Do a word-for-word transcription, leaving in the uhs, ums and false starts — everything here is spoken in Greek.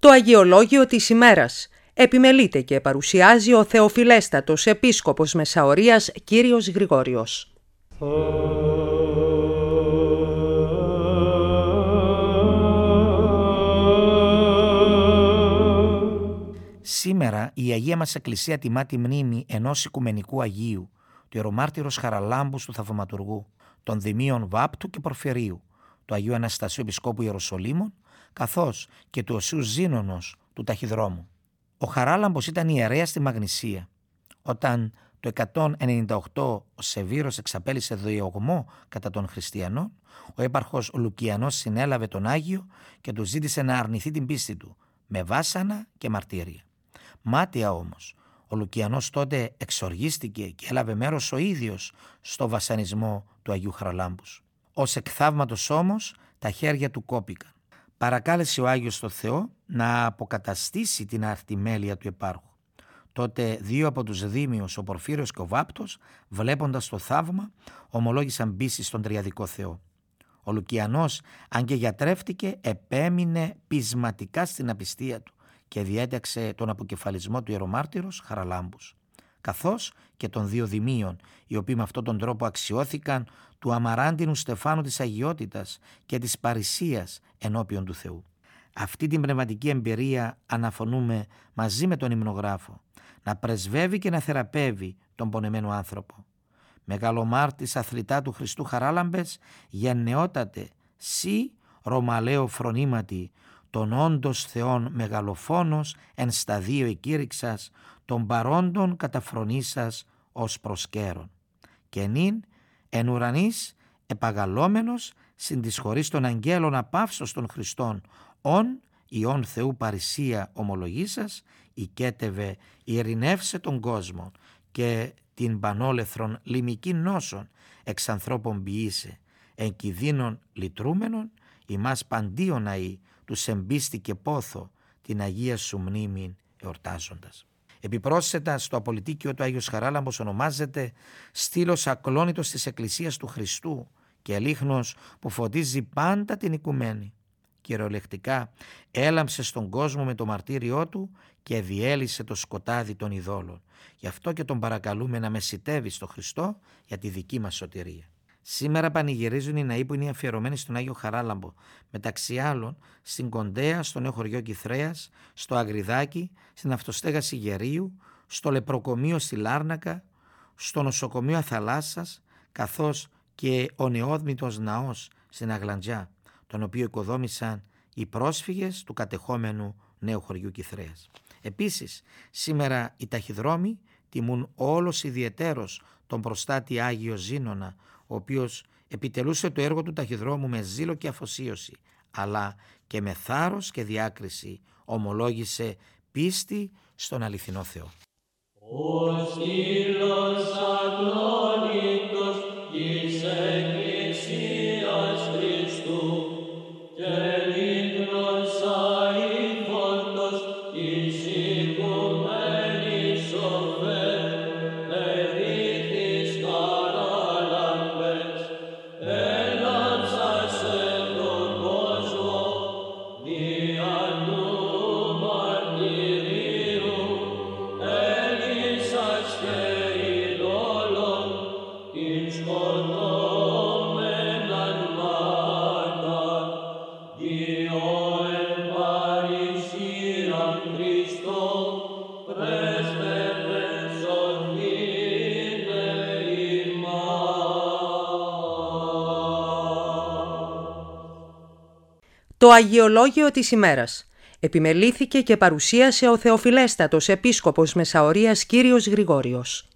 Το Αγιολόγιο της ημέρας επιμελείται και παρουσιάζει ο Θεοφιλέστατος Επίσκοπος Μεσαωρίας Κύριος Γρηγόριος. Σήμερα η Αγία μας Εκκλησία τιμά τη μνήμη ενός οικουμενικού Αγίου, του ιερομάρτυρος Χαραλάμπους του Θαυματουργού, των Δημίων Βάπτου και Πορφυρίου, του Αγίου Αναστασίου Επισκόπου Ιεροσολύμων, καθώς και του Οσίου Ζήνωνος του Ταχυδρόμου. Ο Χαράλαμπος ήταν ιερέας στη Μαγνησία. Όταν το εκατόν ενενήντα οκτώ ο Σεβύρος εξαπέλυσε διωγμό κατά των χριστιανών, ο έπαρχος Λουκιανός συνέλαβε τον Άγιο και του ζήτησε να αρνηθεί την πίστη του, με βάσανα και μαρτύρια. Μάταια όμως, ο Λουκιανός τότε εξοργίστηκε και έλαβε μέρος ο ίδιος στο βασανισμό του Αγίου Χαραλάμπους. Ως εκ θαύματος όμως τα χέρια του κόπηκαν. Παρακάλεσε ο Άγιος τον Θεό να αποκαταστήσει την αρτιμέλεια του επάρχου. Τότε δύο από τους δήμιους, ο Πορφύριος και ο Βάπτος, βλέποντας το θαύμα, ομολόγησαν πίστη στον τριαδικό Θεό. Ο Λουκιανός, αν και γιατρεύτηκε, επέμεινε πεισματικά στην απιστία του και διέταξε τον αποκεφαλισμό του ιερομάρτυρος Χαραλάμπους, καθώς και των δύο δημίων, οι οποίοι με αυτόν τον τρόπο αξιώθηκαν του αμαράντινου στεφάνου της αγιότητας και της παρησίας ενώπιον του Θεού. Αυτή την πνευματική εμπειρία αναφωνούμε μαζί με τον υμνογράφο, να πρεσβεύει και να θεραπεύει τον πονεμένο άνθρωπο. Μεγαλομάρτης αθλητά του Χριστού Χαράλαμπες, γενναιότατε, σύ Ρωμαλαίο φρονήματι, τον όντως Θεόν μεγαλοφόνος εν σταδίο εκήρυξας, των παρόντων καταφρονήσας ως προσκέρον. Και νυν εν ουρανής επαγαλόμενος συν της χωρίς των αγγέλων απαύσος των Χριστών, ον ιών Θεού παρησία ομολογήσας, οικέτευε ειρηνεύσε τον κόσμο και την πανόλεθρον λιμική νόσων εξ ανθρώπων ποιήσε, εν κιδίνων λυτρούμενων, ημάς παντίον αεί, τους εμπίστη και πόθο, την Αγία σου μνήμην εορτάζοντας. Επιπρόσθετα στο απολυτίκιο του Άγιος Χαράλαμπος ονομάζεται στήλος ακλόνητος της Εκκλησίας του Χριστού και λίχνος που φωτίζει πάντα την οικουμένη. Κυριολεκτικά έλαμψε στον κόσμο με το μαρτύριό του και διέλυσε το σκοτάδι των ειδόλων. Γι' αυτό και τον παρακαλούμε να μεσιτεύει στο Χριστό για τη δική μας σωτηρία. Σήμερα πανηγυρίζουν οι ναοί που είναι αφιερωμένοι στον Άγιο Χαράλαμπο, μεταξύ άλλων στην Κοντέα, στο νέο χωριό Κιθρέας, στο Αγριδάκι, στην Αυτοστέγαση Γερίου, στο Λεπροκομείο στη Λάρνακα, στο νοσοκομείο Αθαλάσσας, καθώς και ο νεόδμητος ναός στην Αγλαντζιά, τον οποίο οικοδόμησαν οι πρόσφυγες του κατεχόμενου νέου χωριού Κιθρέας. Επίσης, σήμερα οι ταχυδρόμοι τιμούν όλος ιδιαιτέρως τον προστάτη Άγιο Ζήνονα, ο οποίος επιτελούσε το έργο του ταχυδρόμου με ζήλο και αφοσίωση, αλλά και με θάρρος και διάκριση ομολόγησε πίστη στον αληθινό Θεό. Ο στήλος ακλόνητος της Εκκλησίας Χριστού και λίχνος αηφόρτος της οικουμένης σοφέ, ερήχθης Χαράλαμπες, έλαμψασε τον κόσμο δια του μαρτυρίου, έλυσας και ειδόλων την σκοτώμεναν μάρταν, διό εν παρησίαν Χριστό πρέσβευεν σωθήνε ημάς. Το Αγιολόγιο της ημέρας επιμελήθηκε και παρουσίασε ο Θεοφιλέστατος Επίσκοπος Μεσαωρίας Κύριος Γρηγόριος.